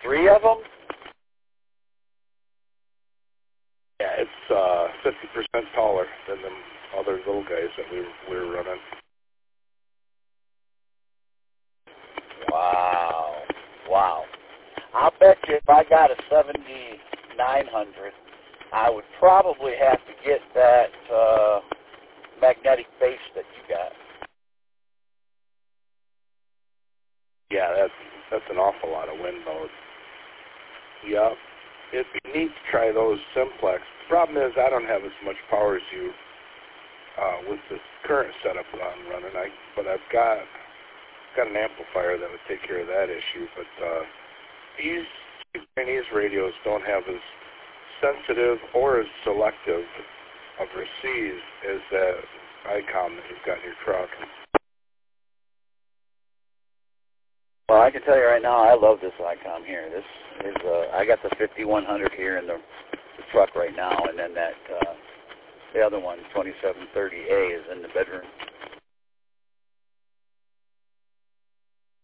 3 of them? Yeah, it's 50% taller than the other little guys that we were running. Wow. I'll bet you if I got a 7900, I would probably have to get that magnetic base that you got. Yeah, that's an awful lot of wind load. Yep. It'd be neat to try those simplex. The problem is I don't have as much power as you with this current setup that I'm running. But I've got an amplifier that would take care of that issue. But these Chinese radios don't have as sensitive or as selective of receives as that ICOM that you've got in your truck. Well, I can tell you right now, I love this ICOM here. This is I got the 5100 here in the truck right now, and then that the other one, 2730A, is in the bedroom.